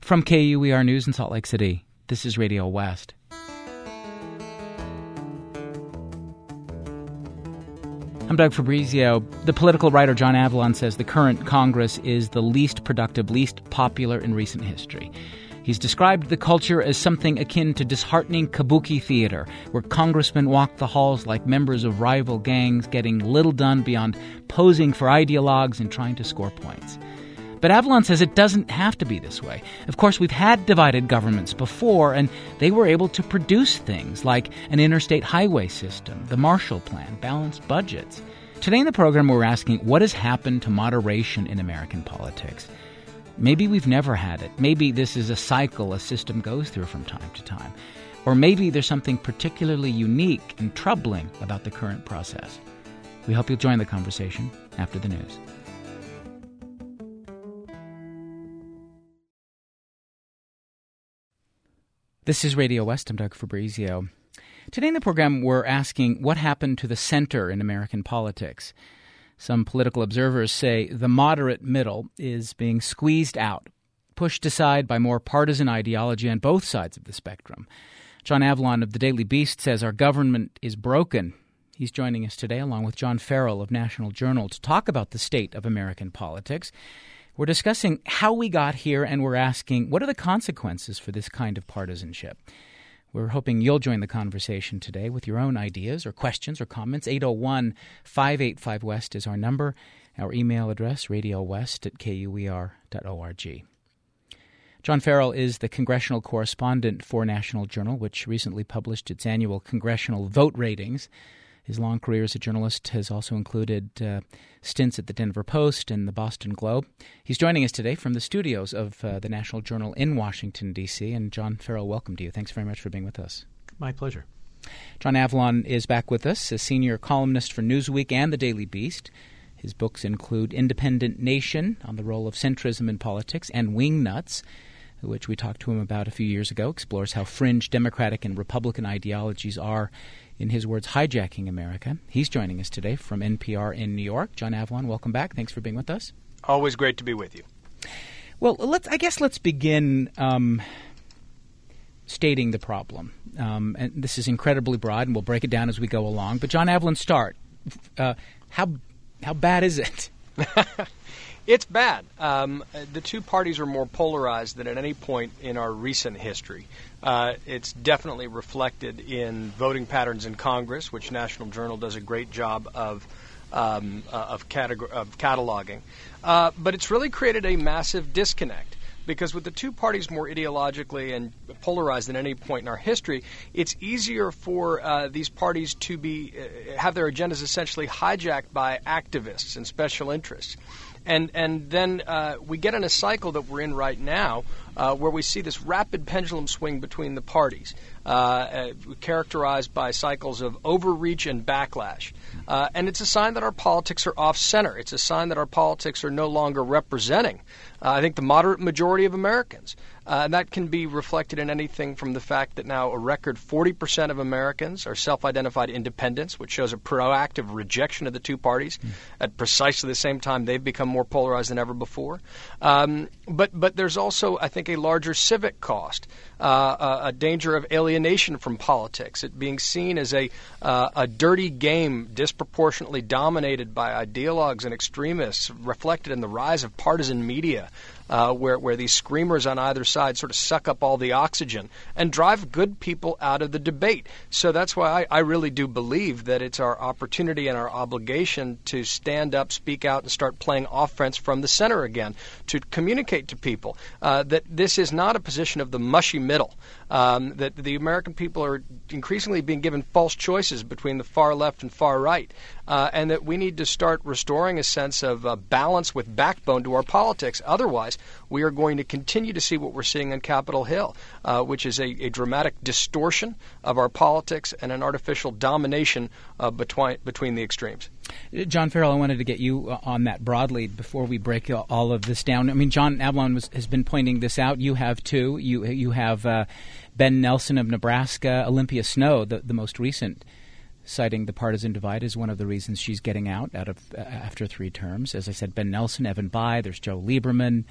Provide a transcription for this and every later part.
From KUER News in Salt Lake City, this is Radio West. I'm Doug Fabrizio. The political writer John Avlon says the current Congress is the least productive, least popular in recent history. He's described the culture as something akin to disheartening kabuki theater, where congressmen walk the halls like members of rival gangs, getting little done beyond posing for ideologues and trying to score points. But Avlon says it doesn't have to be this way. Of course, we've had divided governments before, and they were able to produce things like an interstate highway system, the Marshall Plan, balanced budgets. Today in the program, we're asking what has happened to moderation in American politics. Maybe we've never had it. Maybe this is a cycle a system goes through from time to time. Or maybe there's something particularly unique and troubling about the current process. We hope you'll join the conversation after the news. This is Radio West. I'm Doug Fabrizio. Today in the program, we're asking what happened to the center in American politics. Some political observers say the moderate middle is being squeezed out, pushed aside by more partisan ideology on both sides of the spectrum. John Avlon of the Daily Beast says our government is broken. He's joining us today along with John Farrell of National Journal to talk about the state of American politics. We're discussing how we got here, and we're asking what are the consequences for this kind of partisanship. We're hoping you'll join the conversation today with your own ideas or questions or comments. 801-585-WEST is our number. Our email address, radiowest@kuer.org. John Farrell is the congressional correspondent for National Journal, which recently published its annual congressional vote ratings. His long career as a journalist has also included stints at the Denver Post and the Boston Globe. He's joining us today from the studios of the National Journal in Washington, D.C. And John Farrell, welcome to you. Thanks very much for being with us. My pleasure. John Avlon is back with us, a senior columnist for Newsweek and the Daily Beast. His books include Independent Nation on the role of centrism in politics and Wingnuts, which we talked to him about a few years ago, explores how fringe Democratic and Republican ideologies are, in his words, hijacking America. He's joining us today from NPR in New York. John Avlon, welcome back. Thanks for being with us. Always great to be with you. Well, let's begin stating the problem. And this is incredibly broad, and we'll break it down as we go along. But John Avlon, start. How bad is it? It's bad. The two parties are more polarized than at any point in our recent history. It's definitely reflected in voting patterns in Congress, which National Journal does a great job of cataloging. But it's really created a massive disconnect. Because with the two parties more ideologically and polarized than any point in our history, it's easier for these parties to have their agendas essentially hijacked by activists and special interests. And then we get in a cycle that we're in right now where we see this rapid pendulum swing between the parties, characterized by cycles of overreach and backlash. And it's a sign that our politics are off-center. It's a sign that our politics are no longer representing, I think, the moderate majority of Americans. And that can be reflected in anything from the fact that now a record 40% of Americans are self-identified independents, which shows a proactive rejection of the two parties at precisely the same time they've become more polarized than ever before. But there's also, I think, a larger civic cost, a danger of alienation from politics, it being seen as a dirty game disproportionately dominated by ideologues and extremists, reflected in the rise of partisan media. Where these screamers on either side sort of suck up all the oxygen and drive good people out of the debate. So that's why I really do believe that it's our opportunity and our obligation to stand up, speak out, and start playing offense from the center again, to communicate to people that this is not a position of the mushy middle, that the American people are increasingly being given false choices between the far left and far right, and that we need to start restoring a sense of balance with backbone to our politics. Otherwise, we are going to continue to see what we're seeing on Capitol Hill, which is a dramatic distortion of our politics and an artificial domination between the extremes. John Farrell, I wanted to get you on that broadly before we break all of this down. I mean, John Avlon has been pointing this out. You have too. You have Ben Nelson of Nebraska, Olympia Snowe, the most recent, citing the partisan divide as one of the reasons she's getting out of after 3 terms. As I said, Ben Nelson, Evan Bayh, there's Joe Lieberman,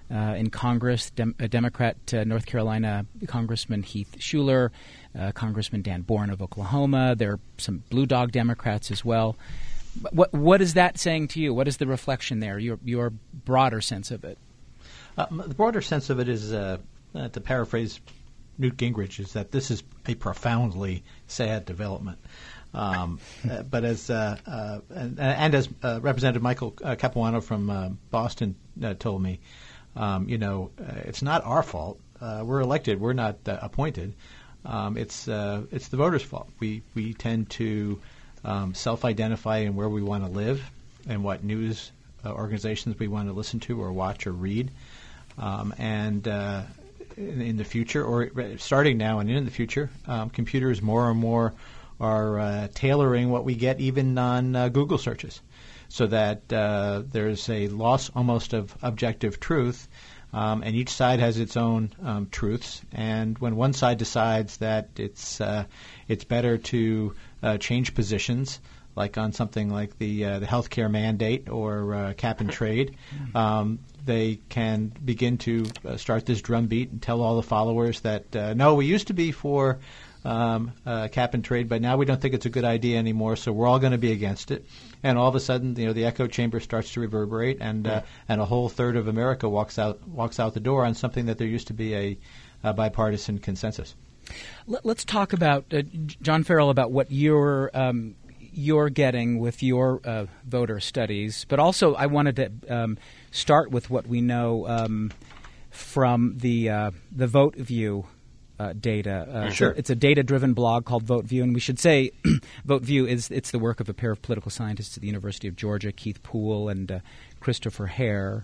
in Congress, Democrat North Carolina Congressman Heath Shuler, Congressman Dan Boren of Oklahoma. There are some Blue Dog Democrats as well. What is that saying to you? What is the reflection there, your broader sense of it? The broader sense of it is, to paraphrase Newt Gingrich, is that this is a profoundly sad development. But as as Representative Michael Capuano from Boston told me, it's not our fault. We're elected. We're not appointed. It's the voters' fault. We tend to self-identify in where we want to live and what news organizations we want to listen to or watch or read. In the future, or starting now and in the future, computers more and more are tailoring what we get even on Google searches, so that there's a loss almost of objective truth, and each side has its own truths. And when one side decides that it's better to change positions, like on something like the healthcare mandate or cap and trade, they can begin to start this drumbeat and tell all the followers that no, we used to be for cap and trade, but now we don't think it's a good idea anymore, so we're all going to be against it. And all of a sudden, the echo chamber starts to reverberate, and a whole third of America walks out the door on something that there used to be a bipartisan consensus. Let's talk about John Farrell, about what you're getting with your voter studies, but also I wanted to start with what we know from the VoteView data. Sure. It's a data-driven blog called VoteView, and we should say VoteView it's the work of a pair of political scientists at the University of Georgia, Keith Poole and Christopher Hare.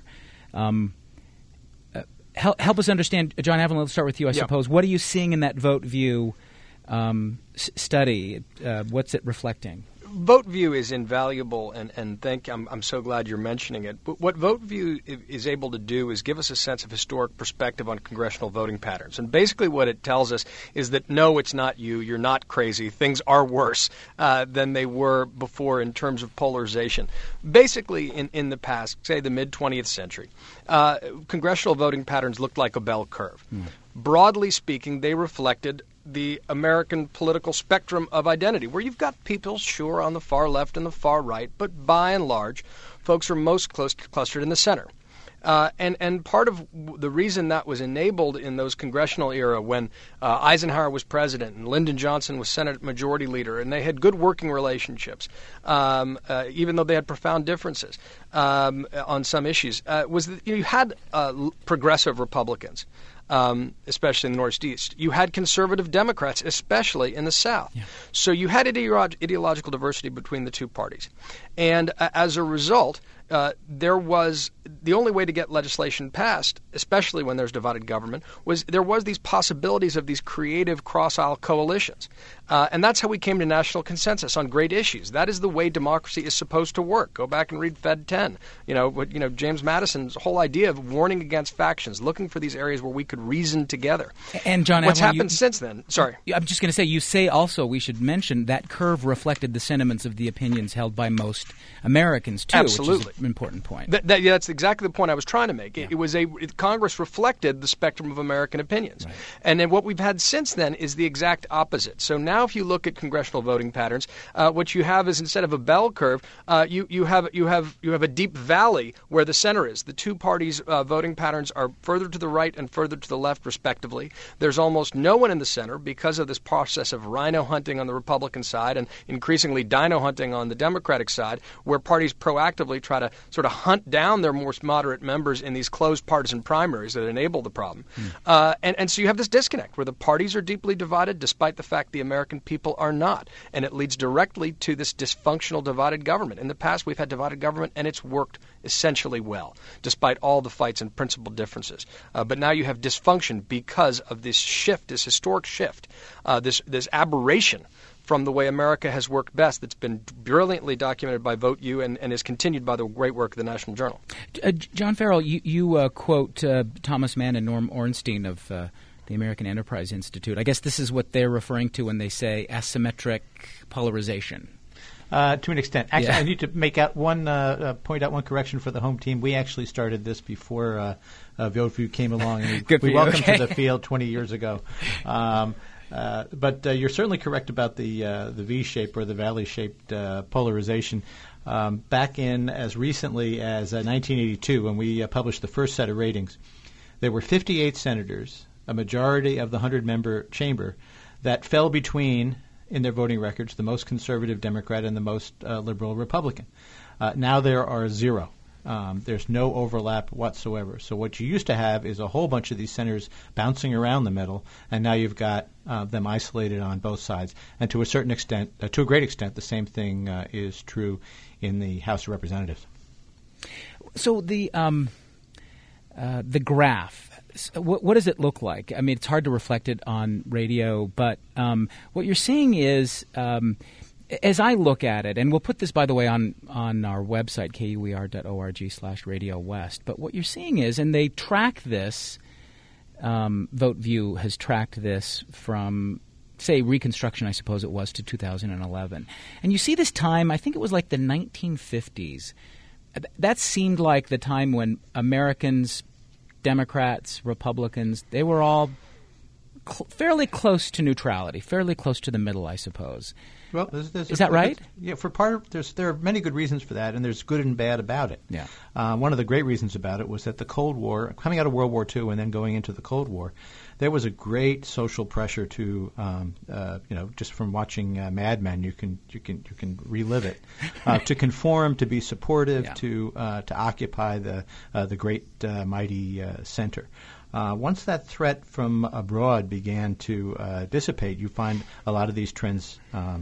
Help us understand, John Avalon, let's start with you, I suppose. What are you seeing in that VoteView study? What's it reflecting? VoteView is invaluable, and I'm so glad you're mentioning it. But what VoteView is able to do is give us a sense of historic perspective on congressional voting patterns. And basically what it tells us is that, no, it's not you. You're not crazy. Things are worse than they were before in terms of polarization. Basically, in the past, say the mid-20th century, congressional voting patterns looked like a bell curve. Broadly speaking, they reflected the American political spectrum of identity, where you've got people, sure, on the far left and the far right, but by and large, folks are most clustered in the center. And part of the reason that was enabled in those congressional era when Eisenhower was president and Lyndon Johnson was Senate Majority Leader, and they had good working relationships, even though they had profound differences on some issues, was that you had progressive Republicans. Especially in the Northeast. You had conservative Democrats, especially in the South. Yeah. So you had ideological diversity between the two parties. And as a result, there was the only way to get legislation passed, especially when there's divided government, was there was these possibilities of these creative cross-aisle coalitions. And that's how we came to national consensus on great issues. That is the way democracy is supposed to work. Go back and read Fed 10. James Madison's whole idea of warning against factions, looking for these areas where we could reason together. And John, what's happened since then? Sorry, I'm just going to say, you say also we should mention that curve reflected the sentiments of the opinions held by most Americans too. Absolutely, which is an important point. That's exactly the point I was trying to make. Yeah. Congress reflected the spectrum of American opinions, right. And then what we've had since then is the exact opposite. So now, if you look at congressional voting patterns, what you have is, instead of a bell curve, you have a deep valley where the center is. The two parties' voting patterns are further to the right and further to the left, respectively. There's almost no one in the center because of this process of rhino hunting on the Republican side and increasingly dino hunting on the Democratic side, where parties proactively try to sort of hunt down their more moderate members in these closed partisan primaries that enable the problem. And so you have this disconnect where the parties are deeply divided despite the fact the American people are not. And it leads directly to this dysfunctional divided government. In the past, we've had divided government, and it's worked essentially well, despite all the fights and principal differences. But now you have dysfunction because of this shift, this historic shift, this aberration from the way America has worked best, that's been brilliantly documented by VoteView and is continued by the great work of the National Journal. John Farrell, you quote Thomas Mann and Norm Ornstein of the American Enterprise Institute. I guess this is what they're referring to when they say asymmetric polarization. To an extent. Actually, Yeah. I need to make out point out one correction for the home team. We actually started this before Vieillevue came along, and Good for we you. welcomed Okay. to the field 20 years ago. But you're certainly correct about the V-shape or the valley-shaped polarization. Back in as recently as 1982, when we published the first set of ratings, there were 58 senators, a majority of the 100-member chamber, that fell between, in their voting records, the most conservative Democrat and the most liberal Republican. Now there are 0. There's no overlap whatsoever. So what you used to have is a whole bunch of these senators bouncing around the middle, and now you've got them isolated on both sides. And to a certain extent, to a great extent, the same thing is true in the House of Representatives. So the graph, what does it look like? I mean, it's hard to reflect it on radio, but what you're seeing is, as I look at it, and we'll put this, by the way, on our website, kuer.org/Radio West, but what you're seeing is, and they track this, VoteView has tracked this from, say, Reconstruction, I suppose it was, to 2011. And you see this time, I think it was like the 1950s. That seemed like the time when Americans, Democrats, Republicans, they were all fairly close to neutrality, fairly close to the middle, I suppose. Well, is that right? Yeah, for part of there are many good reasons for that, and there's good and bad about it. Yeah. One of the great reasons about it was that the Cold War, coming out of World War II and then going into the Cold War, there was a great social pressure to, just from watching Mad Men, you can relive it, to conform, to be supportive, Yeah. to occupy the great mighty center. Once that threat from abroad began to dissipate, you find a lot of these trends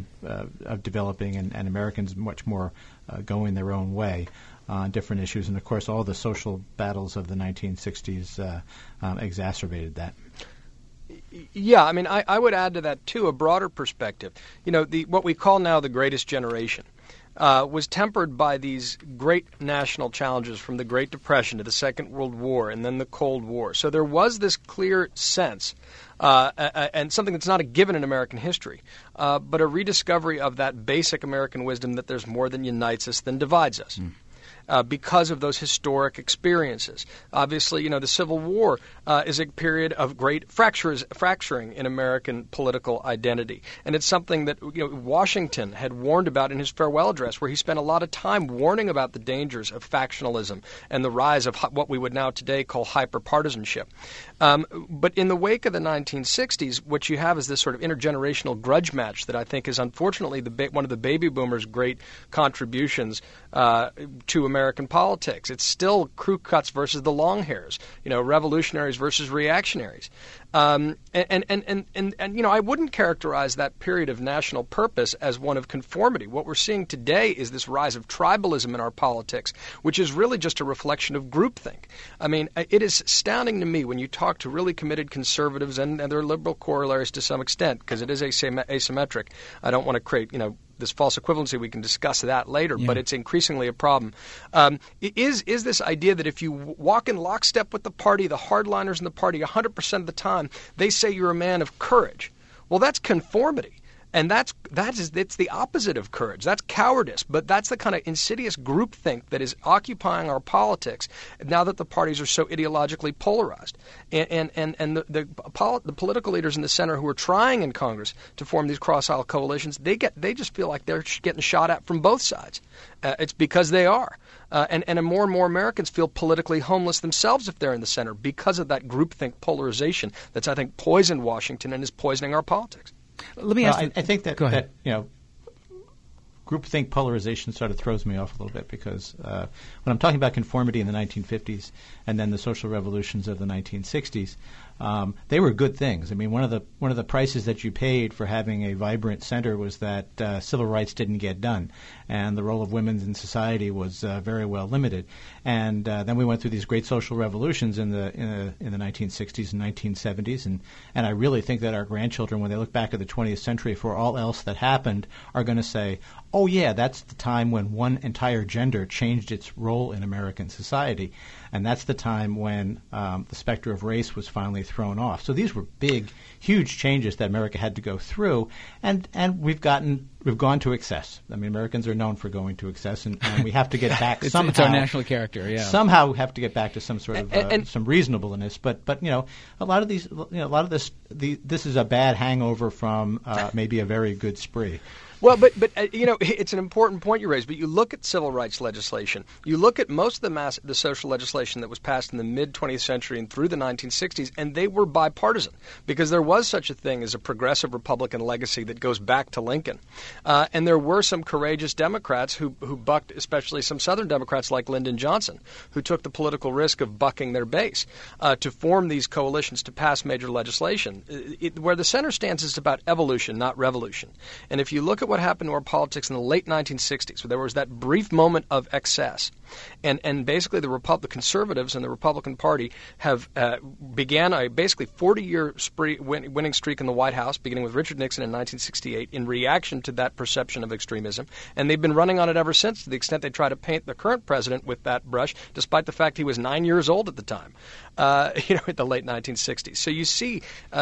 of developing and Americans much more going their own way on different issues. And, of course, all the social battles of the 1960s exacerbated that. Yeah, I mean, I would add to that, too, a broader perspective. You know, what we call now the greatest generation was tempered by these great national challenges from the Great Depression to the Second World War and then the Cold War. So there was this clear sense, and something that's not a given in American history, but a rediscovery of that basic American wisdom that there's more that unites us than divides us. Because of those historic experiences. Obviously, you know, the Civil War is a period of great fracturing in American political identity. And it's something that, you know, Washington had warned about in his farewell address, where he spent a lot of time warning about the dangers of factionalism and the rise of what we would now today call hyperpartisanship. But in the wake of the 1960s, what you have is this sort of intergenerational grudge match that I think is unfortunately one of the baby boomers' great contributions to American politics. It's still crew cuts versus the long hairs, you know, revolutionaries versus reactionaries. And you know, I wouldn't characterize that period of national purpose as one of conformity. What we're seeing today is this rise of tribalism in our politics, which is really just a reflection of groupthink. I mean, it is astounding to me when you talk to really committed conservatives and their liberal corollaries to some extent, because it is asymmetric. I don't want to create, you know, this false equivalency. We can discuss that later, but it's increasingly a problem. Is this idea that if you walk in lockstep with the party, the hardliners in the party, 100% of the time, they say you're a man of courage. Well, that's conformity. And it's the opposite of courage. That's cowardice. But that's the kind of insidious groupthink that is occupying our politics now that the parties are so ideologically polarized. And the political leaders in the center who are trying in Congress to form these cross-aisle coalitions, they just feel like they're getting shot at from both sides. It's because they are. And more and more Americans feel politically homeless themselves if they're in the center because of that groupthink polarization that's, I think, poisoned Washington and is poisoning our politics. Let me ask you. I think that, go ahead. you know, groupthink polarization sort of throws me off a little bit because when I'm talking about conformity in the 1950s and then the social revolutions of the 1960s, they were good things. I mean, one of the prices that you paid for having a vibrant center was that civil rights didn't get done, and the role of women in society was very well limited. And then we went through these great social revolutions in the 1960s and 1970s, and I really think that our grandchildren, when they look back at the 20th century, for all else that happened, are going to say, oh yeah, that's the time when one entire gender changed its role in American society, and that's the time when the specter of race was finally thrown off. So these were big, huge changes that America had to go through, and we've gone to excess. I mean, Americans are known for going to excess, and we have to get back somehow. It's our national character. Yeah. Somehow we have to get back to some sort of some reasonableness. But a lot of these, this is a bad hangover from maybe a very good spree. Well, but it's an important point you raised. But you look at civil rights legislation. You look at most of the social legislation that was passed in the mid-20th century and through the 1960s, and they were bipartisan because there was such a thing as a progressive Republican legacy that goes back to Lincoln. And there were some courageous Democrats who bucked, especially some Southern Democrats like Lyndon Johnson, who took the political risk of bucking their base to form these coalitions to pass major legislation. Where the center stands is about evolution, not revolution. And if you look at what happened to our politics in the late 1960s, where there was that brief moment of excess, and basically the conservatives and the Republican Party have began a basically 40-year winning streak in the White House, beginning with Richard Nixon in 1968, in reaction to that perception of extremism, and they've been running on it ever since, to the extent they try to paint the current president with that brush, despite the fact he was 9 years old at the time, at the late 1960s. So you see,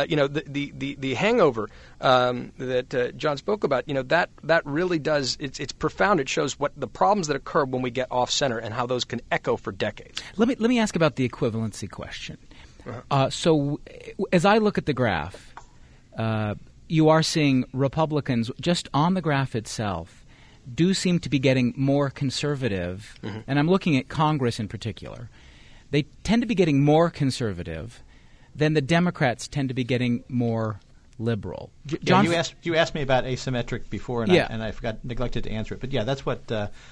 the hangover that John spoke about, that really does, it's profound. It shows what the problems that occur when we get off center and how those can echo for decades. Let me ask about the equivalency question. So as I look at the graph, you are seeing Republicans just on the graph itself do seem to be getting more conservative, and I'm looking at Congress in particular. They tend to be getting more conservative than the Democrats tend to be getting more liberal. John, you asked me about asymmetric before, and I neglected to answer it. But yeah, that's what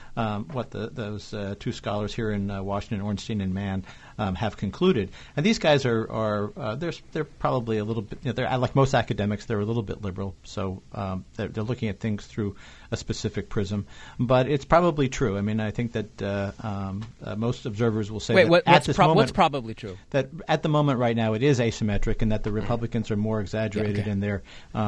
those two scholars here in Washington, Ornstein and Mann, have concluded. And these guys are they're probably a little bit. They're like most academics, they're a little bit liberal. So they're looking at things through a specific prism. But it's probably true. I mean, I think that most observers will say what's probably true? That at the moment right now it is asymmetric, and that the Republicans are more exaggerated in their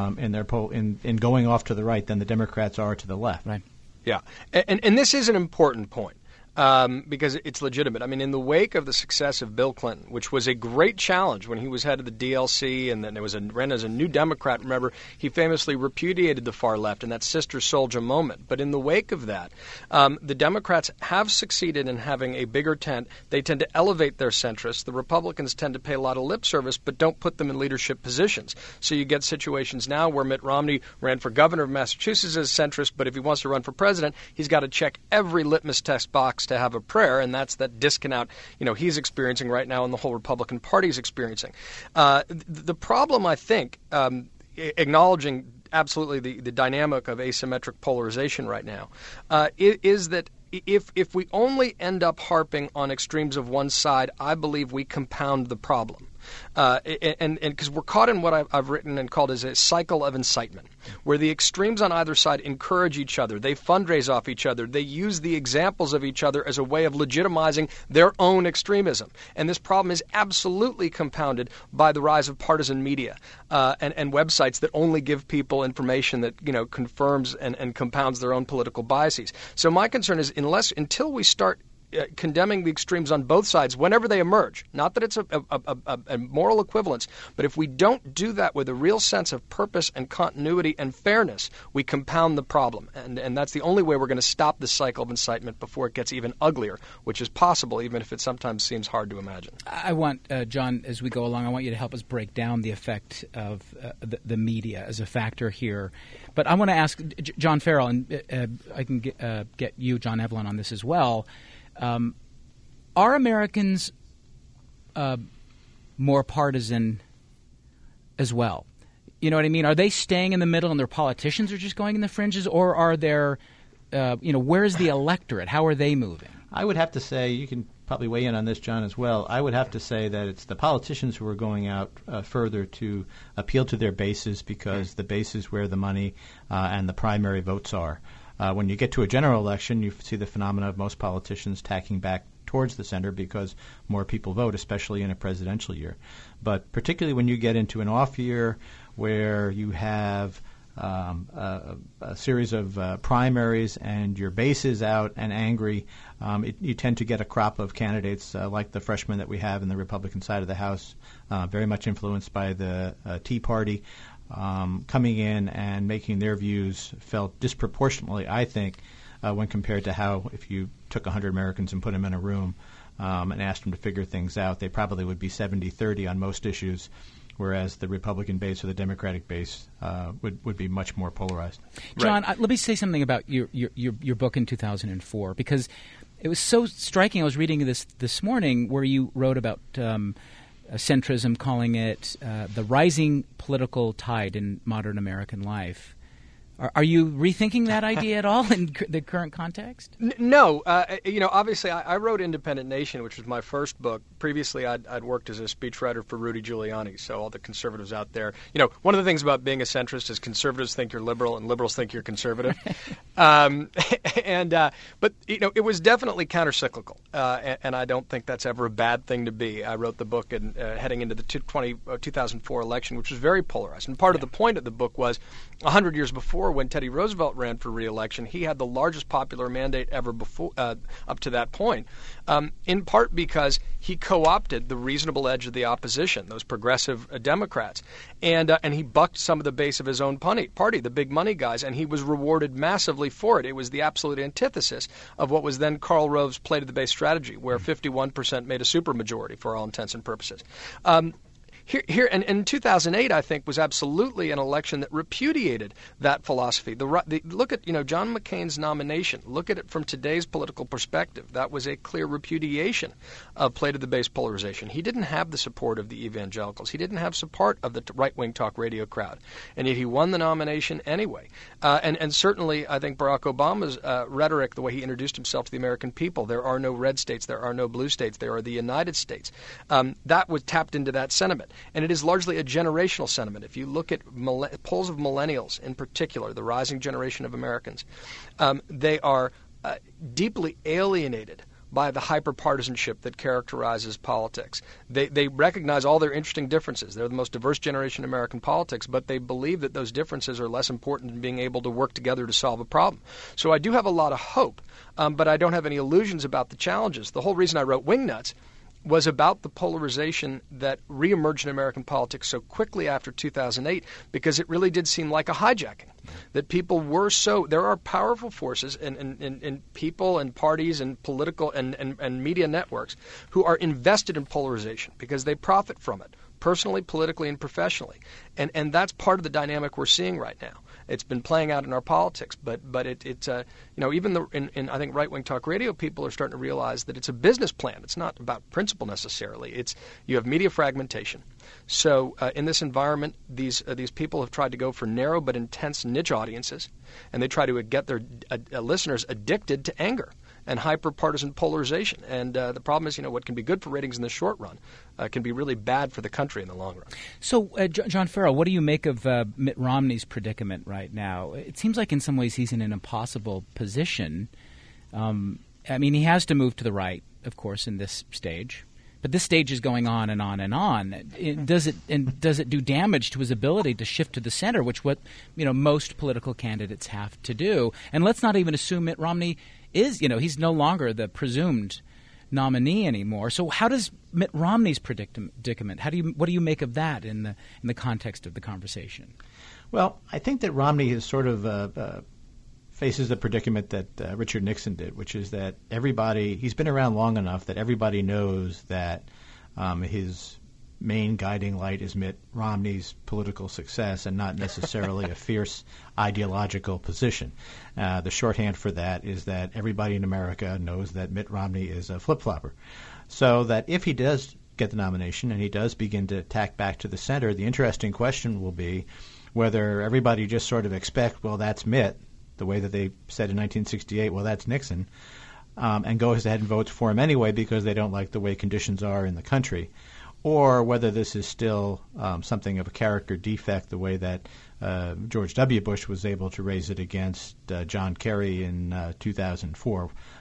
in going off to the right than the Democrats are to the left. Right. Yeah, and this is an important point. Because it's legitimate. I mean, in the wake of the success of Bill Clinton, which was a great challenge when he was head of the DLC, and then there was ran as a new Democrat. Remember, he famously repudiated the far left in that Sister Souljah moment. But in the wake of that, the Democrats have succeeded in having a bigger tent. They tend to elevate their centrists. The Republicans tend to pay a lot of lip service, but don't put them in leadership positions. So you get situations now where Mitt Romney ran for governor of Massachusetts as centrist, but if he wants to run for president, he's got to check every litmus test box to have a prayer, and that's that disconnect he's experiencing right now and the whole Republican Party is experiencing. The problem, I think, acknowledging absolutely the dynamic of asymmetric polarization right now, is that if we only end up harping on extremes of one side, I believe we compound the problem. And because we're caught in what I've written and called as a cycle of incitement, where the extremes on either side encourage each other, they fundraise off each other, they use the examples of each other as a way of legitimizing their own extremism. And this problem is absolutely compounded by the rise of partisan media and websites that only give people information that confirms and compounds their own political biases. So my concern is until we start condemning the extremes on both sides whenever they emerge. Not that it's a moral equivalence, but if we don't do that with a real sense of purpose and continuity and fairness, we compound the problem. And that's the only way we're going to stop this cycle of incitement before it gets even uglier, which is possible, even if it sometimes seems hard to imagine. I want, John, as we go along, I want you to help us break down the effect of the media as a factor here. But I want to ask John Farrell, and I can get you, John Evelyn, on this as well. Are Americans more partisan as well? You know what I mean? Are they staying in the middle and their politicians are just going in the fringes? Or are there, where's the electorate? How are they moving? I would have to say, you can probably weigh in on this, John, as well. I would have to say that it's the politicians who are going out further to appeal to their bases, because the base is where the money and the primary votes are. When you get to a general election, you see the phenomena of most politicians tacking back towards the center because more people vote, especially in a presidential year. But particularly when you get into an off year where you have a series of primaries and your base is out and angry, you tend to get a crop of candidates like the freshman that we have in the Republican side of the House, very much influenced by the Tea Party, coming in and making their views felt disproportionately, I think, when compared to how if you took 100 Americans and put them in a room and asked them to figure things out, they probably would be 70-30 on most issues, whereas the Republican base or the Democratic base would be much more polarized. John, let me say something about your book in 2004, because it was so striking. I was reading this morning where you wrote about centrism, calling it the rising political tide in modern American life. Are you rethinking that idea at all in the current context? No. Obviously, I wrote Independent Nation, which was my first book. Previously, I'd worked as a speechwriter for Rudy Giuliani, so all the conservatives out there. One of the things about being a centrist is conservatives think you're liberal and liberals think you're conservative. But it was definitely countercyclical, and I don't think that's ever a bad thing to be. I wrote the book heading into the 2004 election, which was very polarized. And part of the point of the book was 100 years before, when Teddy Roosevelt ran for re-election, he had the largest popular mandate ever before up to that point, in part because he co-opted the reasonable edge of the opposition, those progressive Democrats, and he bucked some of the base of his own party, the big money guys, and he was rewarded massively for it. It was the absolute antithesis of what was then Karl Rove's play to the base strategy, where 51% made a supermajority for all intents and purposes. Here, and in 2008, I think, was absolutely an election that repudiated that philosophy. Look at John McCain's nomination. Look at it from today's political perspective. That was a clear repudiation of play to the base polarization. He didn't have the support of the evangelicals. He didn't have support of the right-wing talk radio crowd, and yet he won the nomination anyway. And certainly, I think Barack Obama's rhetoric, the way he introduced himself to the American people, there are no red states, there are no blue states, there are the United States. That was tapped into that sentiment. And it is largely a generational sentiment. If you look at polls of millennials in particular, the rising generation of Americans, they are deeply alienated by the hyper-partisanship that characterizes politics. They recognize all their interesting differences. They're the most diverse generation in American politics, but they believe that those differences are less important than being able to work together to solve a problem. So I do have a lot of hope, but I don't have any illusions about the challenges. The whole reason I wrote Wingnuts was about the polarization that reemerged in American politics so quickly after 2008, because it really did seem like a hijacking. That people were there are powerful forces in people and parties and political and media networks who are invested in polarization because they profit from it, personally, politically, and professionally. And that's part of the dynamic we're seeing right now. It's been playing out in our politics, but it's even in I think right-wing talk radio, people are starting to realize that it's a business plan. It's not about principle necessarily. You have media fragmentation. So in this environment, these people have tried to go for narrow but intense niche audiences, and they try to get their listeners addicted to anger and hyper-partisan polarization. And the problem is, what can be good for ratings in the short run can be really bad for the country in the long run. So, John Ferro, what do you make of Mitt Romney's predicament right now? It seems like in some ways he's in an impossible position. He has to move to the right, of course, in this stage. But this stage is going on and on and on. Does it do damage to his ability to shift to the center, which most political candidates have to do? And let's not even assume Mitt Romney is, he's no longer the presumed nominee anymore. So how does Mitt Romney's predicament? What do you make of that in the context of the conversation? Well, I think that Romney is sort of faces the predicament that Richard Nixon did, which is that he's been around long enough that everybody knows that his main guiding light is Mitt Romney's political success and not necessarily a fierce ideological position. The shorthand for that is that everybody in America knows that Mitt Romney is a flip-flopper. So that if he does get the nomination and he does begin to tack back to the center, the interesting question will be whether everybody just sort of expect, well, that's Mitt, the way that they said in 1968, well, that's Nixon, and goes ahead and votes for him anyway because they don't like the way conditions are in the country, or whether this is still something of a character defect, the way that George W. Bush was able to raise it against John Kerry in 2004.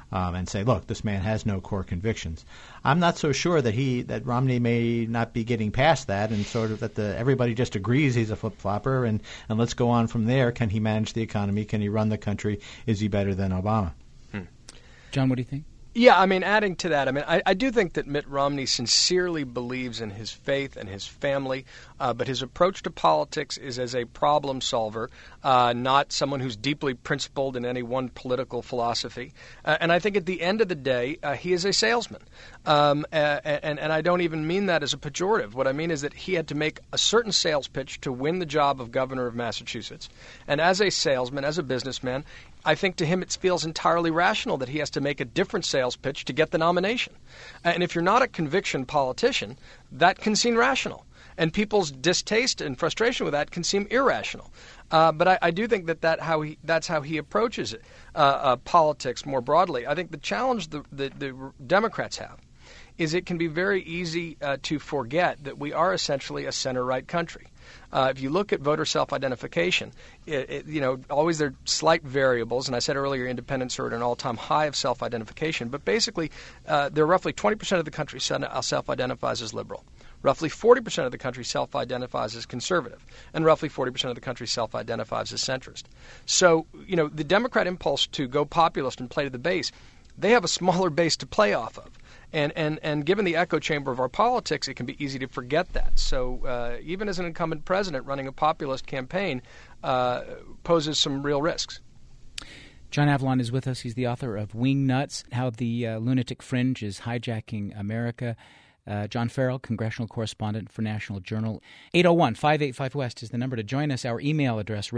and say, look, this man has no core convictions. I'm not so sure that Romney may not be getting past that, and sort of that everybody just agrees he's a flip-flopper, and let's go on from there. Can he manage the economy? Can he run the country? Is he better than Obama? John, what do you think? Yeah, I mean, adding to that, I do think that Mitt Romney sincerely believes in his faith and his family, but his approach to politics is as a problem solver, not someone who's deeply principled in any one political philosophy. And I think at the end of the day, he is a salesman. And I don't even mean that as a pejorative. What I mean is that he had to make a certain sales pitch to win the job of governor of Massachusetts. And as a salesman, as a businessman, I think to him it feels entirely rational that he has to make a different sales pitch to get the nomination. And if you're not a conviction politician, that can seem rational. And people's distaste and frustration with that can seem irrational. But I do think that's how he approaches it, politics more broadly. I think the challenge the Democrats have is it can be very easy to forget that we are essentially a center-right country. If you look at voter self-identification, always there are slight variables. And I said earlier, independents are at an all-time high of self-identification. But basically, there are roughly 20% of the country self-identifies as liberal. Roughly 40% of the country self-identifies as conservative. And roughly 40% of the country self-identifies as centrist. So, the Democrat impulse to go populist and play to the base, they have a smaller base to play off of. And given the echo chamber of our politics, it can be easy to forget that. So even as an incumbent president, running a populist campaign poses some real risks. John Avlon is with us. He's the author of Wingnuts, How the Lunatic Fringe is Hijacking America. John Farrell, congressional correspondent for National Journal. 801-585-WEST is the number to join us. Our email address,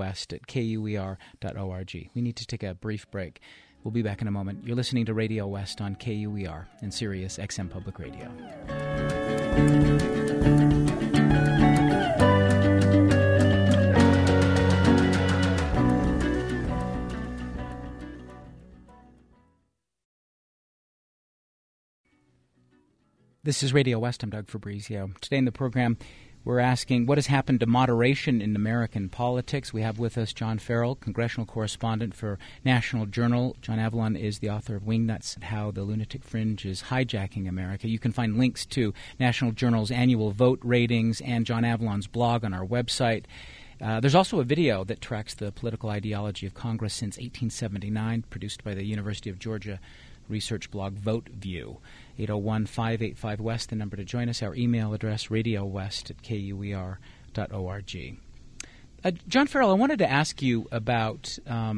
radiowest@kuer.org. We need to take a brief break. We'll be back in a moment. You're listening to Radio West on KUER and Sirius XM Public Radio. This is Radio West. I'm Doug Fabrizio. Today in the program, we're asking what has happened to moderation in American politics. We have with us John Farrell, congressional correspondent for National Journal. John Avlon is the author of Wingnuts, How the Lunatic Fringe is Hijacking America. You can find links to National Journal's annual vote ratings and John Avlon's blog on our website. There's also a video that tracks the political ideology of Congress since 1879, produced by the University of Georgia research blog VoteView. 801-585-WEST, the number to join us. Our email address, radiowest@kuer.org. John Farrell, I wanted to ask you about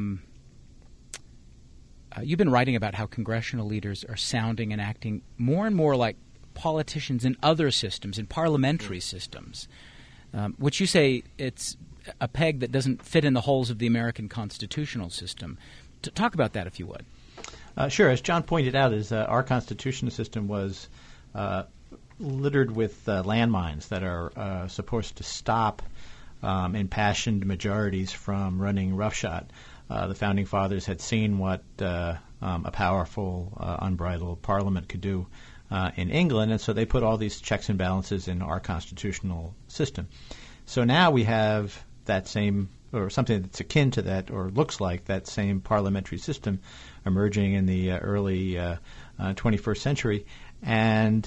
you've been writing about how congressional leaders are sounding and acting more and more like politicians in other systems, in parliamentary systems, which you say it's a peg that doesn't fit in the holes of the American constitutional system. Talk about that, if you would. Sure. As John pointed out, our constitutional system was littered with landmines that are supposed to stop impassioned majorities from running roughshod. The Founding Fathers had seen what a powerful, unbridled parliament could do in England, and so they put all these checks and balances in our constitutional system. So now we have that same, or something that's akin to that, or looks like that same parliamentary system emerging in the early 21st century, and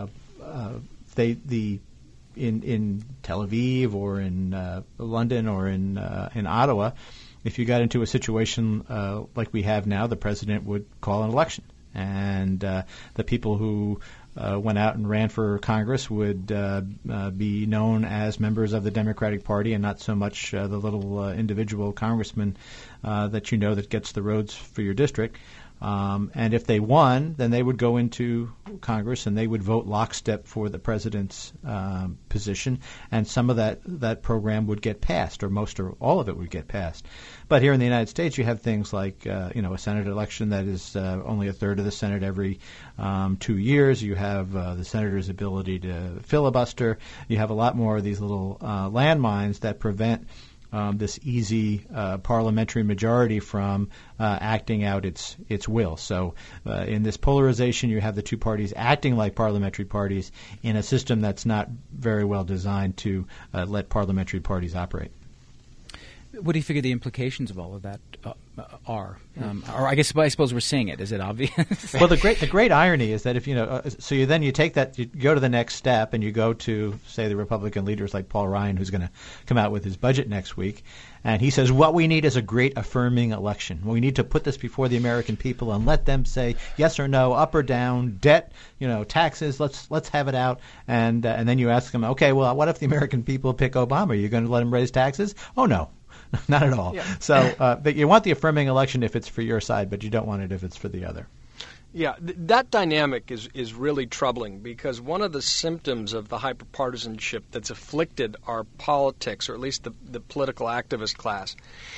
in Tel Aviv or in London or in Ottawa, if you got into a situation like we have now, the president would call an election, and the people who went out and ran for Congress would be known as members of the Democratic Party and not so much the little individual congressman that gets the roads for your district. And if they won, then they would go into Congress and they would vote lockstep for the president's position, and some of that program would get passed, or most or all of it would get passed. But here in the United States, you have things like a Senate election that is only a third of the Senate every 2 years. You have the senator's ability to filibuster. You have a lot more of these little landmines that prevent this easy parliamentary majority from acting out its will. So in this polarization, you have the two parties acting like parliamentary parties in a system that's not very well designed to let parliamentary parties operate. What do you figure the implications of all of that are? Or I suppose we're seeing it. Is it obvious? Well, the great irony is that if so you take that, you go to the next step, and you go to, say, the Republican leaders like Paul Ryan, who's going to come out with his budget next week, and he says what we need is a great affirming election. We need to put this before the American people and let them say yes or no, up or down, debt, taxes. Let's have it out, and then you ask them, okay, well, what if the American people pick Obama? Are you going to let him raise taxes? Oh no. Not at all. Yeah. So but you want the affirming election if it's for your side, but you don't want it if it's for the other. Yeah, that dynamic is really troubling, because one of the symptoms of the hyperpartisanship that's afflicted our politics, or at least the political activist class,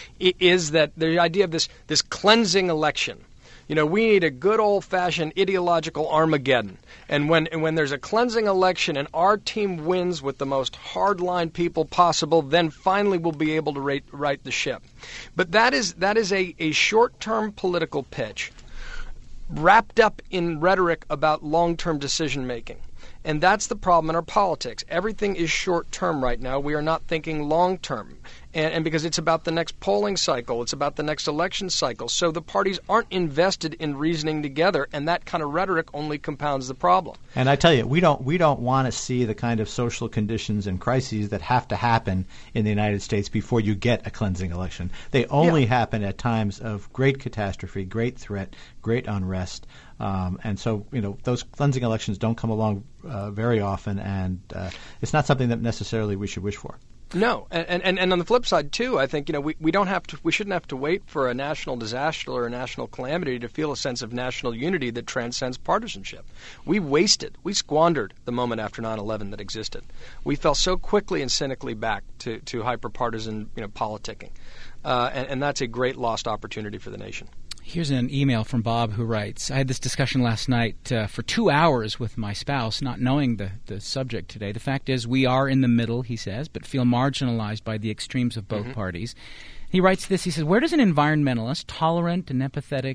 is that the idea of this cleansing election. We need a good old-fashioned ideological Armageddon. And when there's a cleansing election and our team wins with the most hardline people possible, then finally we'll be able to right the ship. But that is a short-term political pitch wrapped up in rhetoric about long-term decision-making. And that's the problem in our politics. Everything is short-term right now. We are not thinking long-term. And because it's about the next polling cycle, it's about the next election cycle. So the parties aren't invested in reasoning together, and that kind of rhetoric only compounds the problem. And I tell you, we don't want to see the kind of social conditions and crises that have to happen in the United States before you get a cleansing election. They only happen at times of great catastrophe, great threat, great unrest. And so, those cleansing elections don't come along very often, and it's not something that necessarily we should wish for. No, and on the flip side too, I think we shouldn't have to wait for a national disaster or a national calamity to feel a sense of national unity that transcends partisanship. We squandered the moment after 9/11 that existed. We fell so quickly and cynically back to hyperpartisan politicking, and that's a great lost opportunity for the nation. Here's an email from Bob who writes, I had this discussion last night for 2 hours with my spouse, not knowing the subject today. The fact is we are in the middle, he says, but feel marginalized by the extremes of both parties. He writes this, he says, where does an environmentalist tolerant and empathetic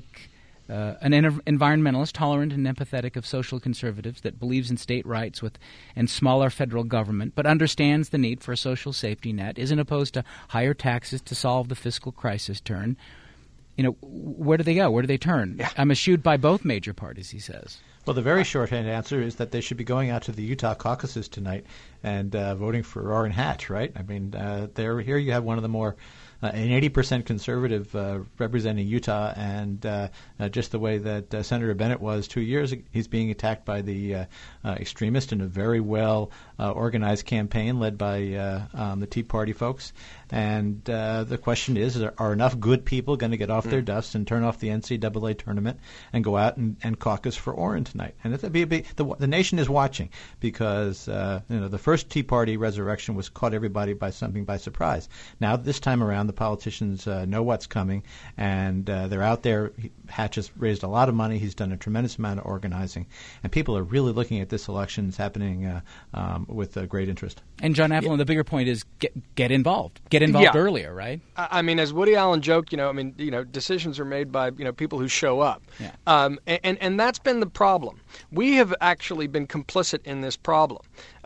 of social conservatives that believes in state rights and smaller federal government, but understands the need for a social safety net, isn't opposed to higher taxes to solve the fiscal crisis turn, where do they go? Where do they turn? Yeah. I'm eschewed by both major parties, he says. Well, the very shorthand answer is that they should be going out to the Utah caucuses tonight and voting for Orrin Hatch, right? I mean, here you have one of the more an 80% conservative representing Utah, and just the way that Senator Bennett was 2 years ago, he's being attacked by the extremists in a very well organized campaign led by the Tea Party folks. And the question is, are enough good people going to get off their duffs and turn off the NCAA tournament and go out and caucus for Orrin tonight? And the nation is watching, because the first Tea Party resurrection caught everybody by surprise. Now this time around, the politicians know what's coming, and they're out there. Hatch has raised a lot of money. He's done a tremendous amount of organizing, and people are really looking at this election as happening with great interest. And John Avalon, the bigger point is get involved. Get involved earlier, right? I mean, as Woody Allen joked, decisions are made by people who show up, and that's been the problem. We have actually been complicit in this problem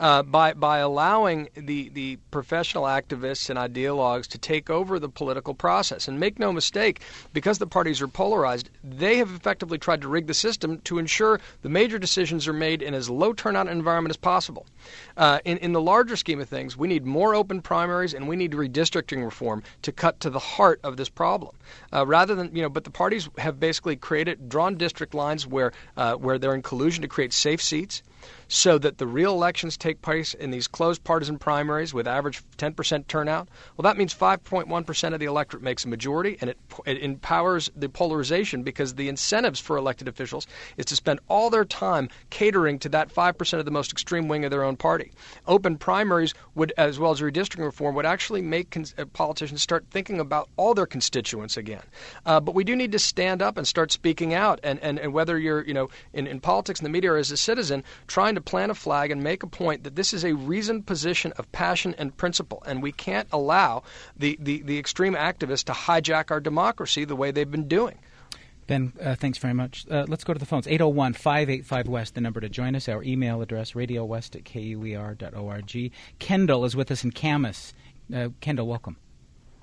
by allowing the professional activists and ideologues to take over the political process. And make no mistake, because the parties are polarized, they have effectively tried to rig the system to ensure the major decisions are made in as low turnout environment as possible. In the larger scheme of things, we need more open primaries, and we need redistricting reform to cut to the heart of this problem. Rather than, but the parties have basically drawn district lines where they're in collusion to create safe seats, so that the real elections take place in these closed partisan primaries with average 10% turnout. Well, that means 5.1% of the electorate makes a majority, and it empowers the polarization, because the incentives for elected officials is to spend all their time catering to that 5% of the most extreme wing of their own party. Open primaries would, as well as redistricting reform, would actually make politicians start thinking about all their constituents again. But we do need to stand up and start speaking out, and whether you're in politics and the media or as a citizen, trying to plant a flag and make a point that this is a reasoned position of passion and principle, and we can't allow the extreme activists to hijack our democracy the way they've been doing. Ben, thanks very much. Let's go to the phones. 801-585-WEST, the number to join us. Our email address, radiowest@kuer.org. Kendall is with us in Camas. Kendall, welcome.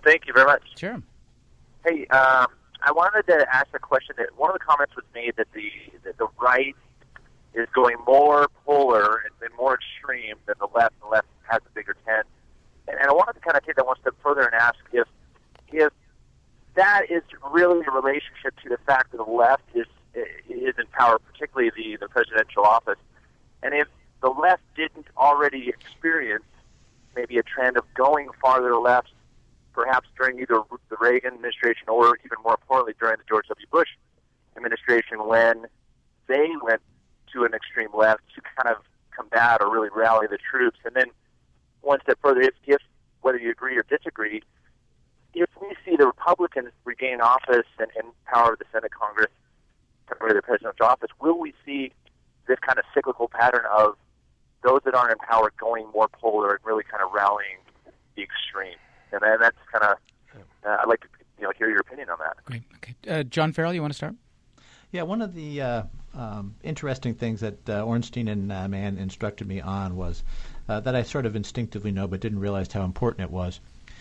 Thank you very much. Sure. Hey, I wanted to ask a question. That one of the comments was made that the right is going more polar and more extreme than the left. The left has a bigger tent. And I wanted to kind of take that one step further and ask if that is really a relationship to the fact that the left is in power, particularly the presidential office. And if the left didn't already experience maybe a trend of going farther left, perhaps during either the Reagan administration or even more importantly during the George W. Bush administration, when they went to an extreme left to kind of combat or really rally the troops. And then one step further, if whether you agree or disagree, if we see the Republicans regain office and power of the Senate, Congress, or the presidential office, will we see this kind of cyclical pattern of those that aren't in power going more polar and really kind of rallying the extreme? And that's kind of I'd like to hear your opinion on that. Great. Okay, John Farrell, you want to start? Yeah, one of the interesting things that Ornstein and Mann instructed me on was that I sort of instinctively know but didn't realize how important it was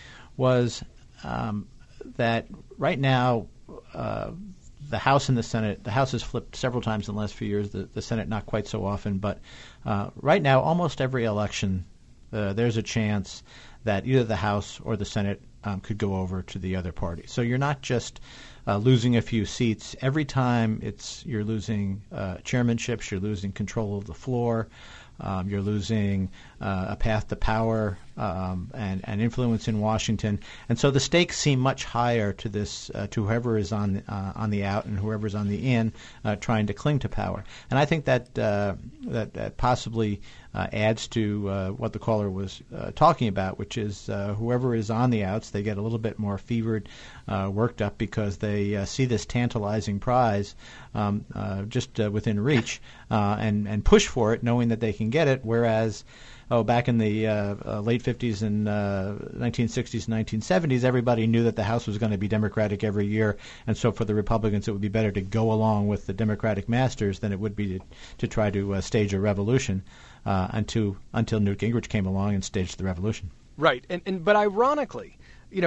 that right now the House and the Senate, the House has flipped several times in the last few years, the Senate not quite so often, but right now almost every election there's a chance that either the House or the Senate could go over to the other party. So you're not just losing a few seats. Every time you're losing chairmanships, you're losing control of the floor, you're losing a path to power and influence in Washington, and so the stakes seem much higher to this to whoever is on the out and whoever is on the in, trying to cling to power. And I think that possibly adds to what the caller was talking about, which is whoever is on the outs, they get a little bit more fevered, worked up because they see this tantalizing prize just within reach and push for it, knowing that they can get it. Whereas, back in the late 50s and 1960s and 1970s, everybody knew that the House was going to be Democratic every year, and so for the Republicans it would be better to go along with the Democratic masters than it would be to try to stage a revolution until Newt Gingrich came along and staged the revolution. Right, but ironically,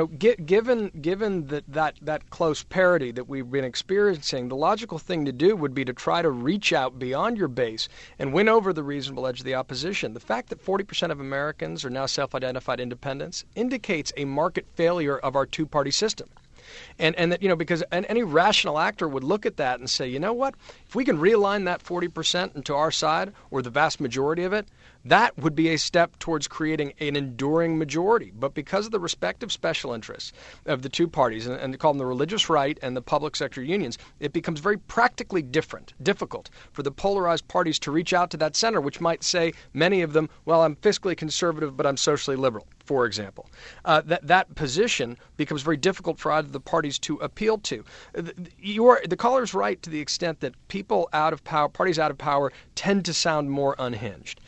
given that close parity that we've been experiencing, the logical thing to do would be to try to reach out beyond your base and win over the reasonable edge of the opposition. The fact that 40% of Americans are now self-identified independents indicates a market failure of our two-party system. And that, because any rational actor would look at that and say, you know what, if we can realign that 40% into our side, or the vast majority of it, that would be a step towards creating an enduring majority. But because of the respective special interests of the two parties, and they call them the religious right and the public sector unions, it becomes very practically difficult for the polarized parties to reach out to that center, which might say, many of them, well, I'm fiscally conservative, but I'm socially liberal, for example. That position becomes very difficult for either of the parties to appeal to. The caller's right to the extent that people out of power, parties out of power, tend to sound more unhinged.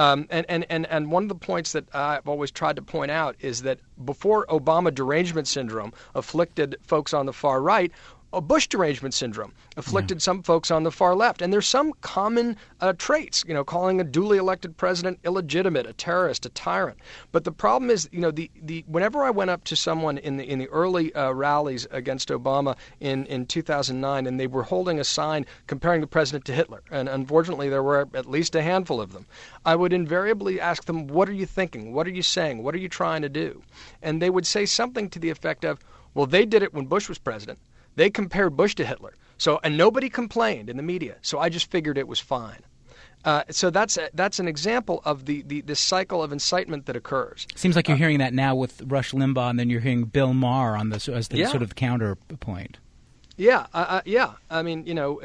And one of the points that I've always tried to point out is that before Obama derangement syndrome afflicted folks on the far right, Bush derangement syndrome afflicted some folks on the far left. And there's some common traits, calling a duly elected president illegitimate, a terrorist, a tyrant. But the problem is, whenever I went up to someone in the early rallies against Obama in 2009, and they were holding a sign comparing the president to Hitler, and unfortunately there were at least a handful of them, I would invariably ask them, what are you thinking? What are you saying? What are you trying to do? And they would say something to the effect of, well, they did it when Bush was president. They compared Bush to Hitler, and nobody complained in the media. So I just figured it was fine. So that's an example of this cycle of incitement that occurs. Seems like you're hearing that now with Rush Limbaugh, and then you're hearing Bill Maher on this as the sort of counterpoint. Yeah, I mean,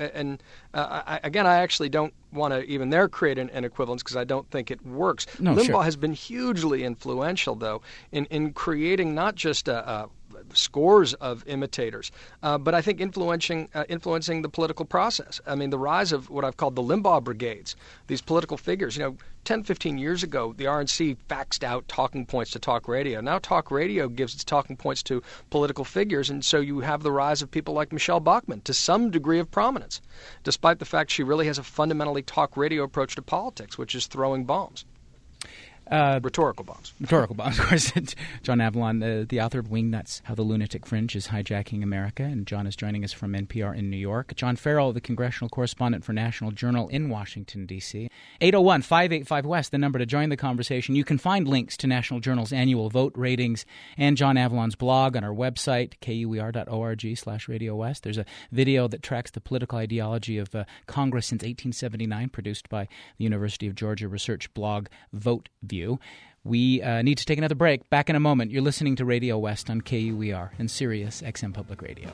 again, I actually don't want to even there create an equivalence because I don't think it works. No, Limbaugh has been hugely influential, though, in creating not just scores of imitators, but I think influencing the political process. I mean, the rise of what I've called the Limbaugh brigades, these political figures. 10, 15 years ago, the RNC faxed out talking points to talk radio. Now talk radio gives its talking points to political figures, and so you have the rise of people like Michelle Bachmann to some degree of prominence, despite the fact she really has a fundamentally talk radio approach to politics, which is throwing bombs. Rhetorical bombs. Rhetorical bombs, of course. John Avlon, the author of Wingnuts, How the Lunatic Fringe is Hijacking America. And John is joining us from NPR in New York. John Farrell, the congressional correspondent for National Journal in Washington, D.C. 801-585-WEST, the number to join the conversation. You can find links to National Journal's annual vote ratings and John Avlon's blog on our website, kuer.org/Radio West. There's a video that tracks the political ideology of Congress since 1879, produced by the University of Georgia research blog Vote View. We need to take another break. Back in a moment. You're listening to Radio West on KUER and Sirius XM Public Radio.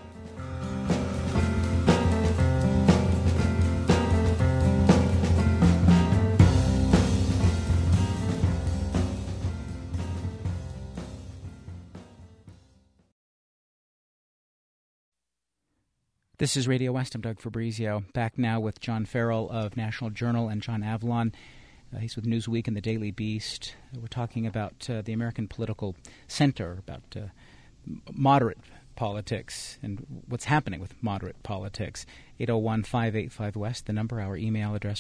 This is Radio West. I'm Doug Fabrizio. Back now with John Farrell of National Journal and John Avlon. He's with Newsweek and the Daily Beast. We're talking about the American political center, about moderate politics and what's happening with moderate politics. 801-585-WEST, the number, our email address,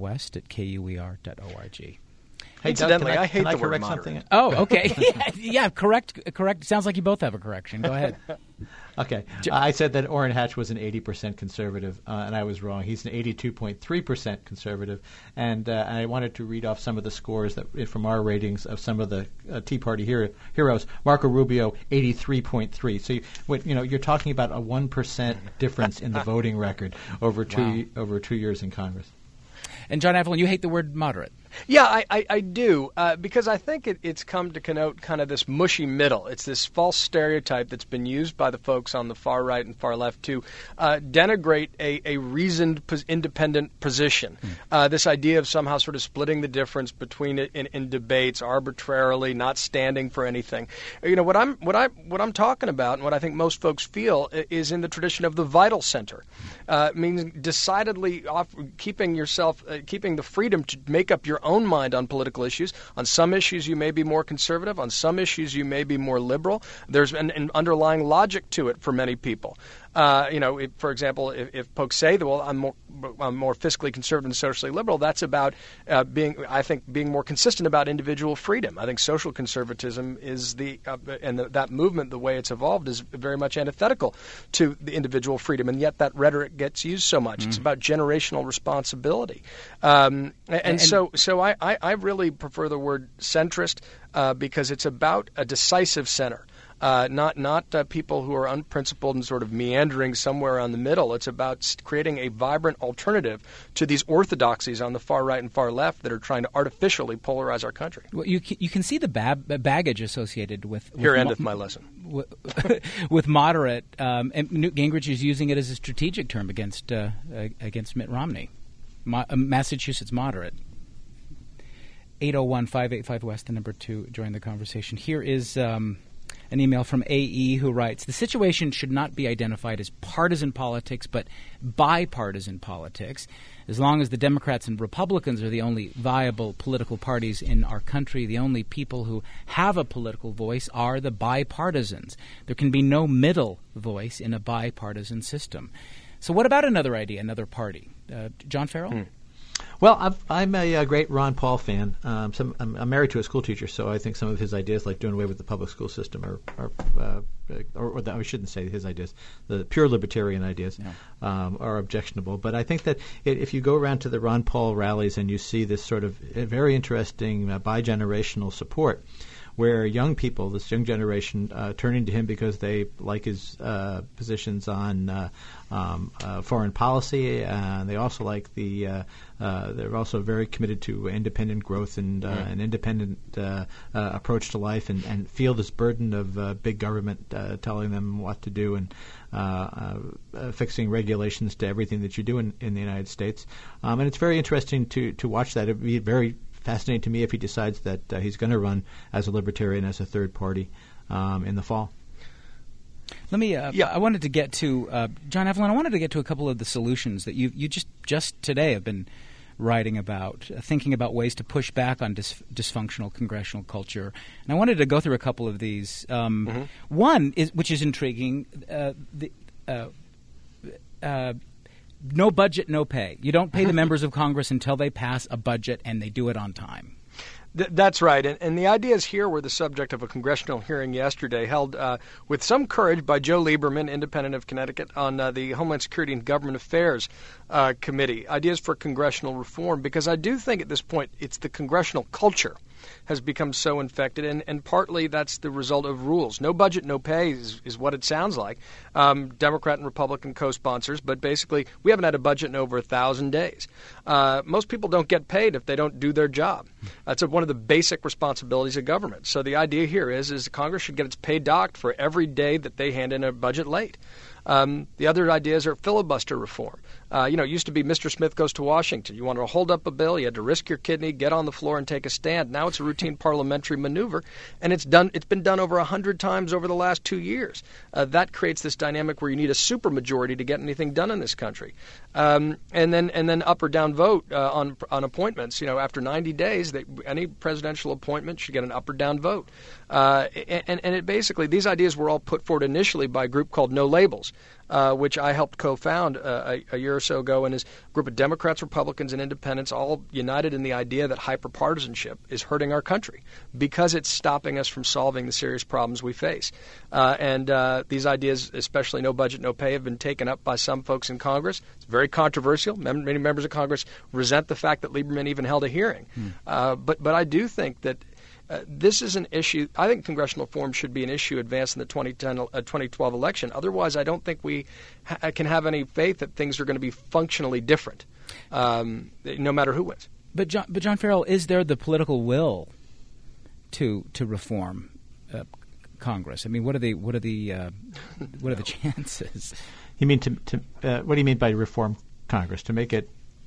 radiowest@kuer.org. Hey, incidentally, Doug, I hate the word correct moderate. something? Oh, okay. Yeah, correct. Sounds like you both have a correction. Go ahead. Okay. I said that Orrin Hatch was an 80% conservative, and I was wrong. He's an 82.3% conservative. And I wanted to read off some of the scores from our ratings of some of the Tea Party heroes. Marco Rubio, 83.3. So you're talking about a 1% difference in the voting record over 2 years in Congress. And John Avlon, you hate the word moderate. Yeah, I do, because I think it's come to connote kind of this mushy middle. It's this false stereotype that's been used by the folks on the far right and far left to denigrate a reasoned, independent position. This idea of somehow sort of splitting the difference between it in debates arbitrarily, not standing for anything. What I'm talking about, and what I think most folks feel, is in the tradition of the vital center. Means decidedly keeping the freedom to make up your own mind on political issues. On some issues, you may be more conservative. On some issues, you may be more liberal. There's an underlying logic to it for many people. For example, if folks say that, well, I'm more fiscally conservative and socially liberal, that's about being more consistent about individual freedom. I think social conservatism is that movement, the way it's evolved, is very much antithetical to the individual freedom, and yet that rhetoric gets used so much. It's about generational responsibility, So I really prefer the word centrist because it's about a decisive center. Not people who are unprincipled and sort of meandering somewhere on the middle. It's about creating a vibrant alternative to these orthodoxies on the far right and far left that are trying to artificially polarize our country. Well, you can see the baggage associated with Here endeth my lesson. With moderate, and Newt Gingrich is using it as a strategic term against Mitt Romney. Massachusetts moderate. 801-585-WEST, the number to join the conversation. Here is an email from AE who writes, the situation should not be identified as partisan politics, but bipartisan politics. As long as the Democrats and Republicans are the only viable political parties in our country, the only people who have a political voice are the bipartisans. There can be no middle voice in a bipartisan system. So what about another idea, another party? John Farrell? Well, I'm a great Ron Paul fan. I'm married to a school teacher, so I think some of his ideas, like doing away with the public school system, or I shouldn't say his ideas, the pure libertarian ideas, are objectionable. But I think that if you go around to the Ron Paul rallies and you see this sort of very interesting bi-generational support, where young people, this young generation, turning to him because they like his positions on foreign policy, and they also like they're also very committed to independent growth and an independent approach to life, and feel this burden of big government telling them what to do and fixing regulations to everything that you do in the United States. And it's very interesting to watch that. It would be very fascinating to me if he decides that he's going to run as a libertarian, as a third party in the fall. Let me. I wanted to get to John Avlon. I wanted to get to a couple of the solutions that you just today have been writing about, thinking about ways to push back on dysfunctional congressional culture. And I wanted to go through a couple of these. One is, which is intriguing, no budget, no pay. You don't pay the members of Congress until they pass a budget, and they do it on time. That's right. And the ideas here were the subject of a congressional hearing yesterday held with some courage by Joe Lieberman, independent of Connecticut, on the Homeland Security and Government Affairs Committee. Ideas for congressional reform, because I do think at this point it's the congressional culture has become so infected, and partly that's the result of rules. No budget, no pay is what it sounds like. Democrat and Republican co-sponsors, but basically we haven't had a budget in over 1,000 days. Most people don't get paid if they don't do their job. That's one of the basic responsibilities of government. So the idea here is Congress should get its pay docked for every day that they hand in a budget late. The other ideas are filibuster reform. It used to be Mr. Smith goes to Washington. You wanted to hold up a bill, you had to risk your kidney, get on the floor and take a stand. Now it's a routine parliamentary maneuver, and it's been done over 100 times over the last 2 years. That creates this dynamic where you need a supermajority to get anything done in this country. And then up or down vote on appointments. After 90 days, any presidential appointment should get an up or down vote. And it basically, these ideas were all put forward initially by a group called No Labels, which I helped co-found a year or so ago, and is a group of Democrats, Republicans, and Independents all united in the idea that hyperpartisanship is hurting our country because it's stopping us from solving the serious problems we face. And these ideas, especially no budget, no pay, have been taken up by some folks in Congress. It's very controversial. Many members of Congress resent the fact that Lieberman even held a hearing. But I do think that this is an issue. I think congressional reform should be an issue advanced in the 2012 election. Otherwise, I don't think we can have any faith that things are going to be functionally different, no matter who wins. But John Farrell, is there the political will to reform Congress? I mean, what are the chances? You mean what do you mean by reform Congress? To make it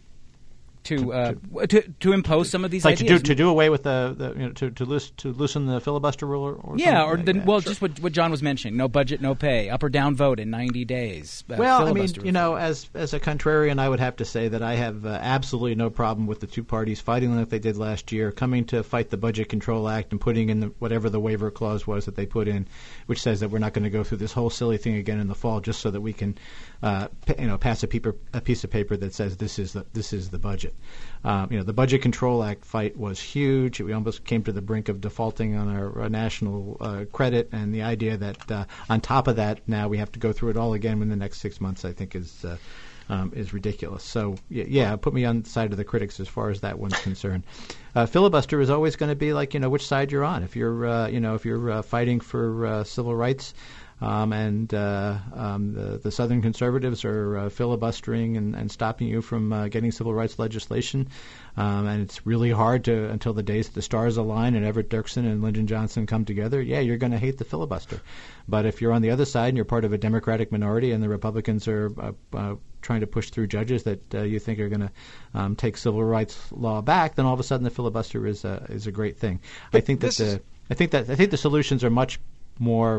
to impose some of these like ideas, to do away with to loosen the filibuster rule, or just what John was mentioning: no budget, no pay, up or down vote in 90 days. Well, I mean, as a contrarian, I would have to say that I have absolutely no problem with the two parties fighting like they did last year, coming to fight the Budget Control Act and putting in whatever the waiver clause was that they put in, which says that we're not going to go through this whole silly thing again in the fall, just so that we can pass a piece of paper that says this is the budget. The Budget Control Act fight was huge. We almost came to the brink of defaulting on our national credit, and the idea that on top of that now we have to go through it all again in the next 6 months, I think is ridiculous. So put me on the side of the critics as far as that one's concerned. Filibuster is always going to be like which side you're on. If you're fighting for civil rights. And the Southern conservatives are filibustering and stopping you from getting civil rights legislation. And it's really hard until the days that the stars align and Everett Dirksen and Lyndon Johnson come together. Yeah, you're going to hate the filibuster. But if you're on the other side and you're part of a Democratic minority and the Republicans are trying to push through judges that you think are going to take civil rights law back, then all of a sudden the filibuster is a great thing. I think the solutions are much more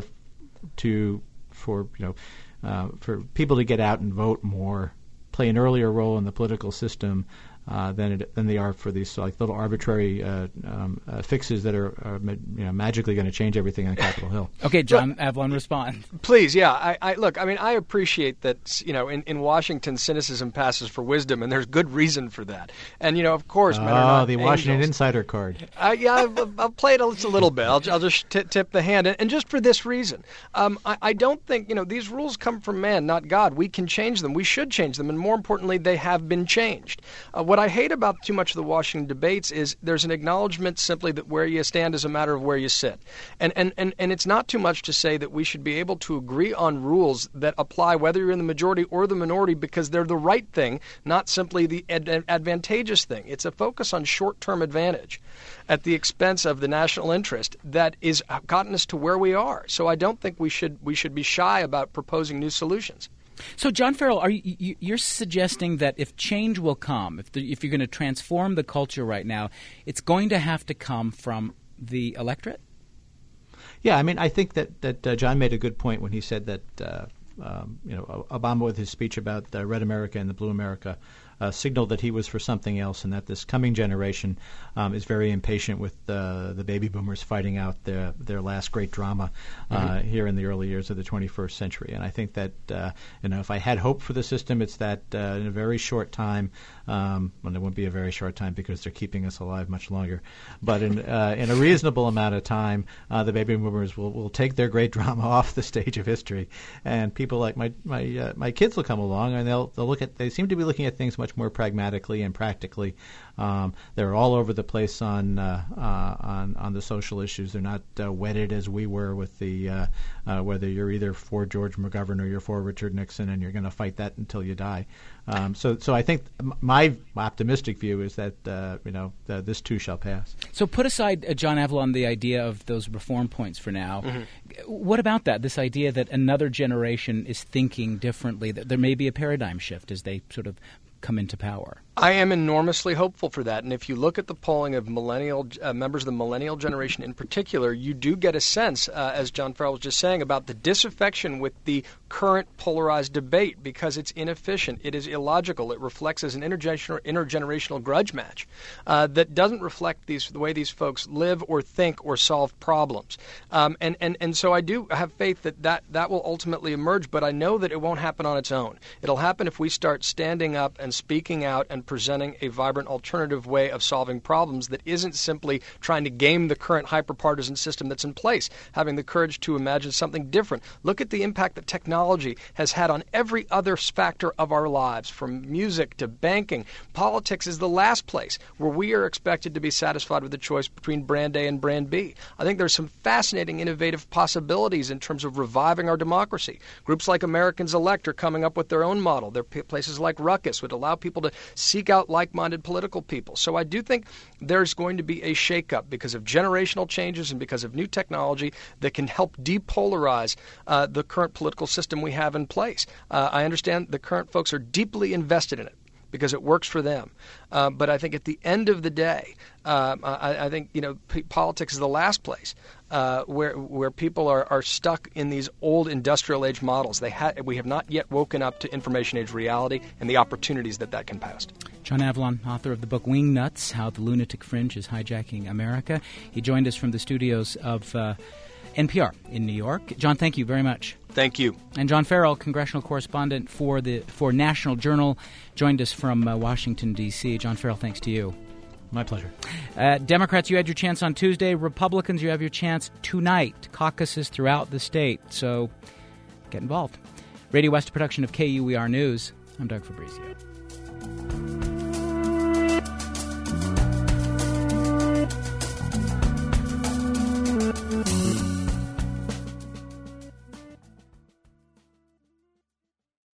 for people to get out and vote more, play an earlier role in the political system than they are for these little arbitrary fixes that are magically going to change everything on Capitol Hill. Okay, John Avlon, respond. Please, yeah. I appreciate that. In Washington, cynicism passes for wisdom, and there's good reason for that. And of course, men are not the Washington Insider card. I'll play it just a little bit. I'll just tip the hand, and just for this reason, I don't think these rules come from man, not God. We can change them. We should change them, and more importantly, they have been changed. What I hate about too much of the Washington debates is there's an acknowledgement simply that where you stand is a matter of where you sit. And it's not too much to say that we should be able to agree on rules that apply whether you're in the majority or the minority because they're the right thing, not simply the advantageous thing. It's a focus on short-term advantage at the expense of the national interest that is gotten us to where we are. So I don't think we should be shy about proposing new solutions. So, John Farrell, you're suggesting that if change will come, if you're going to transform the culture right now, it's going to have to come from the electorate? Yeah, I mean, I think that John made a good point when he said that Obama, with his speech about Red America and the Blue America, signaled that he was for something else, and that this coming generation is very impatient with the baby boomers fighting out their last great drama here in the early years of the 21st century. And I think that if I had hope for the system, it's that in a very short time, well, it won't be a very short time because they're keeping us alive much longer, but in a reasonable amount of time, the baby boomers will take their great drama off the stage of history, and people like my kids will come along, and they'll look at. They seem to be looking at things much more pragmatically and practically. They're all over the place on the social issues. They're not wedded as we were with the whether you're either for George McGovern or you're for Richard Nixon, and you're going to fight that until you die. So I think my optimistic view is that this too shall pass. So put aside, John Avlon, the idea of those reform points for now. Mm-hmm. What about that? This idea that another generation is thinking differently, that there may be a paradigm shift as they sort of come into power. I am enormously hopeful for that. And if you look at the polling of millennial members of the millennial generation in particular, you do get a sense, as John Farrell was just saying, about the disaffection with the current polarized debate because it's inefficient, it is illogical, it reflects as an intergenerational grudge match that doesn't reflect the way these folks live or think or solve problems. And so I do have faith that will ultimately emerge, but I know that it won't happen on its own. It'll happen if we start standing up and speaking out and presenting a vibrant alternative way of solving problems that isn't simply trying to game the current hyper-partisan system that's in place, having the courage to imagine something different. Look at the impact that technology has had on every other factor of our lives, from music to banking. Politics is the last place where we are expected to be satisfied with the choice between brand A and brand B. I think there's some fascinating, innovative possibilities in terms of reviving our democracy. Groups like Americans Elect are coming up with their own model. There are places like Ruckus would allow people to seek out like-minded political people. So I do think there's going to be a shakeup because of generational changes and because of new technology that can help depolarize the current political system we have in place. I understand the current folks are deeply invested in it because it works for them. But I think at the end of the day, I think politics is the last place where people are stuck in these old industrial age models. We have not yet woken up to information age reality and the opportunities that can pass. John Avlon, author of the book Wingnuts, How the Lunatic Fringe is Hijacking America. He joined us from the studios of NPR in New York. John, thank you very much. Thank you. And John Farrell, congressional correspondent for National Journal, joined us from Washington, D.C. John Farrell, thanks to you. My pleasure. Democrats, you had your chance on Tuesday. Republicans, you have your chance tonight. Caucuses throughout the state, so get involved. Radio West, a production of KUER News. I'm Doug Fabrizio.